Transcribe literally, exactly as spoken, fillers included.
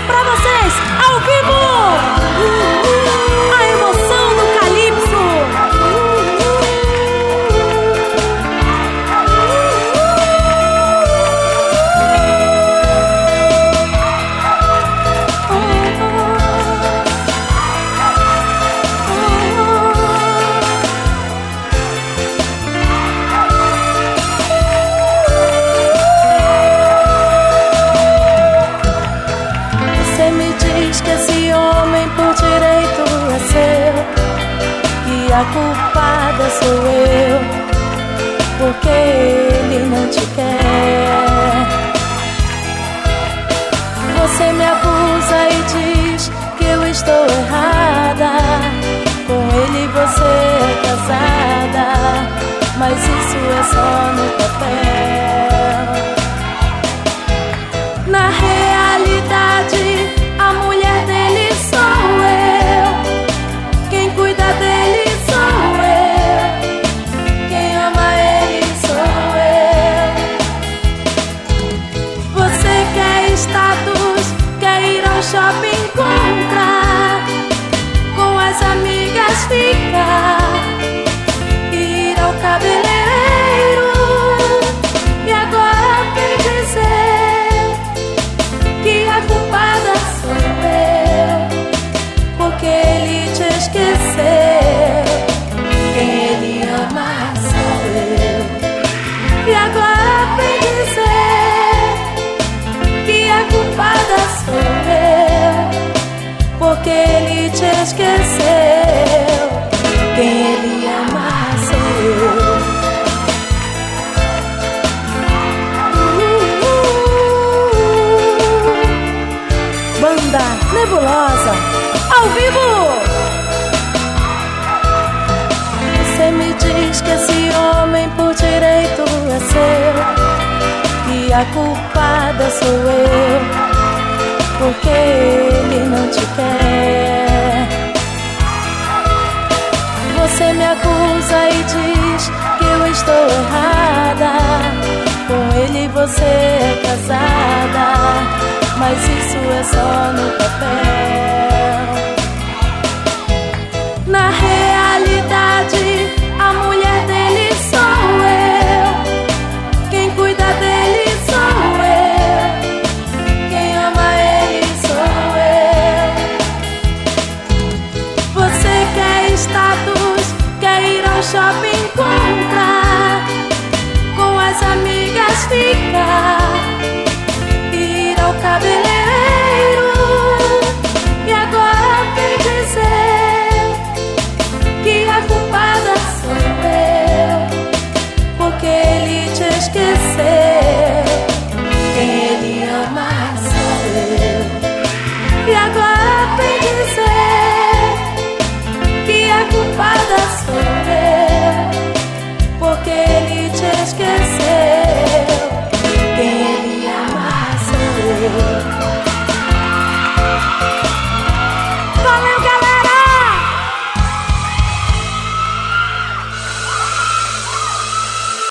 pra vocês, ao vivo, a emoção do Calypso. Que esse homem por direito é seu, que a culpada sou eu, porque ele não te quer. Você me acusa e diz que eu estou errada, com ele você é casada, mas isso é só no papel. Na realidade, a mulher dele sou eu, quem cuida dele sou eu, quem ama ele sou eu. Você quer status, quer ir ao shopping comprar, com as amigas ficar, ir ao cabeleireiro, e agora vem dizer que a culpada sou eu, porque ele te esqueceu. Quem ele ama sou eu, e agora vem dizer que a culpada sou eu, porque ele te esqueceu. Quem ele ama sou eu. Banda Nebulosa, ao vivo! Você me diz que esse homem por direito é seu, que a culpada sou eu, porque ele não te quer. Você me acusa e diz que eu estou errada, com ele você é casada, mas isso é só no papel. Na realidade, a mulher dele sou eu, quem cuida dele sou eu, quem ama ele sou eu. Você quer status, quer ir ao shopping comprar, com as amigas ficar, ir ao cabeleireiro, e agora vem dizer que a culpada sou eu, porque ele te esqueceu. Quem ele ama sou eu, e agora vem dizer que a culpada sou eu, porque ele te esqueceu.